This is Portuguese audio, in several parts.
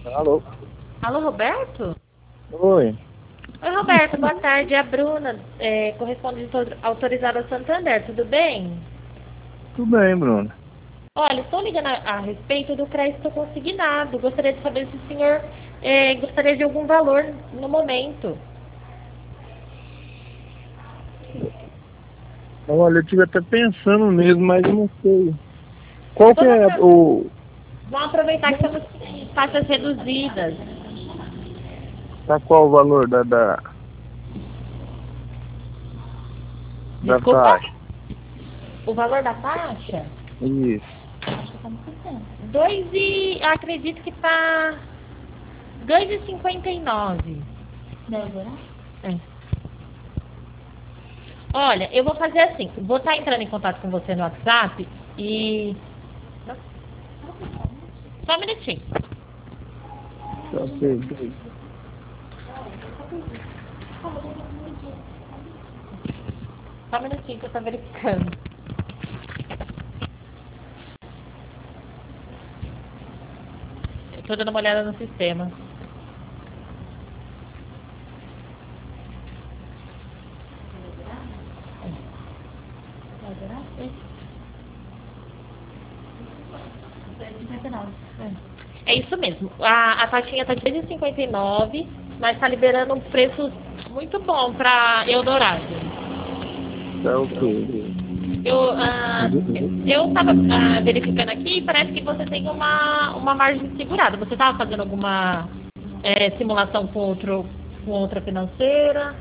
Alô? Alô, Roberto? Oi. Oi, Roberto, boa tarde. É a Bruna, correspondente autorizada Santander, tudo bem? Tudo bem, Bruno? Olha, estou ligando a respeito do crédito consignado. Gostaria de saber se o senhor gostaria de algum valor no momento. Olha, eu estive até pensando mesmo, mas eu não sei. Qual que Vamos, é o... vamos aproveitar que estamos com taxas reduzidas. Tá qual o valor da Desculpa? taxa? O valor da taxa? Isso. Acredito que está 2,59. É. Olha, eu vou fazer assim, vou estar entrando em contato com você no WhatsApp e... Só um minutinho. Tá ok. Só um minutinho que eu estou verificando. Eu estou dando uma olhada no sistema. É isso mesmo. A taxinha está de 2,59, mas está liberando um preço muito bom para Eldorado. Tá ok. Eu estava verificando aqui e parece que você tem uma margem segurada. Você estava fazendo alguma simulação com outra financeira?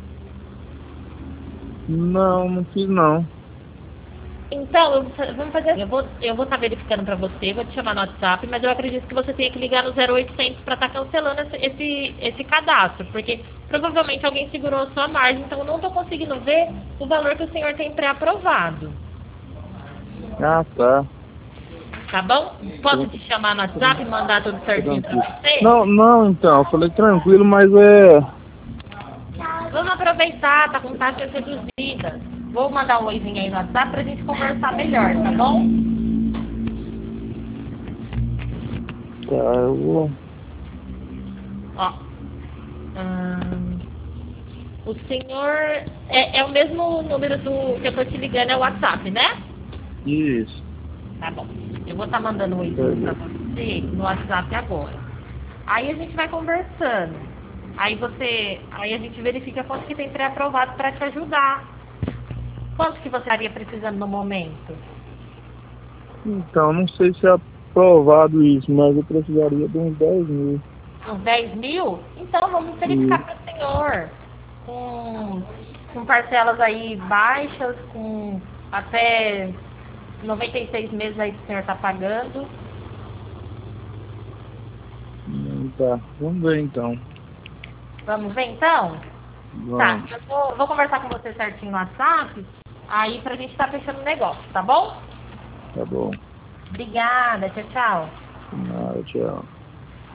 Não, não fiz não. Então, vamos fazer assim. Eu vou estar verificando para você, vou te chamar no WhatsApp, mas eu acredito que você tenha que ligar no 0800 para estar cancelando esse cadastro, porque provavelmente alguém segurou a sua margem, então eu não estou conseguindo ver o valor que o senhor tem pré-aprovado. Ah, tá. Tá bom? Posso te chamar no WhatsApp e mandar tudo certinho para Tranquilo. você? Não, então. Eu falei tranquilo, mas é... Vamos aproveitar, tá com taxas reduzidas. Vou mandar um oizinho aí no WhatsApp pra gente conversar melhor, tá bom? Tá, eu vou... Ó. O senhor é o mesmo número do que eu tô te ligando, é o WhatsApp, né? Isso. Tá bom. Eu vou estar mandando um oizinho pra você no WhatsApp agora. Aí a gente vai conversando. Aí a gente verifica quanto que tem pré-aprovado para te ajudar. Quanto que você estaria precisando no momento? Então, não sei se é aprovado isso, mas eu precisaria de uns 10.000. Uns 10 mil? Então vamos verificar para o senhor. Com parcelas aí baixas, com até 96 meses aí que o senhor está pagando. Tá, vamos ver então. Vamos ver então? Tá, Vamos. eu vou conversar com você certinho no WhatsApp, aí pra gente estar fechando o negócio, tá bom? Tá bom. Obrigada, tchau, tchau. Tchau.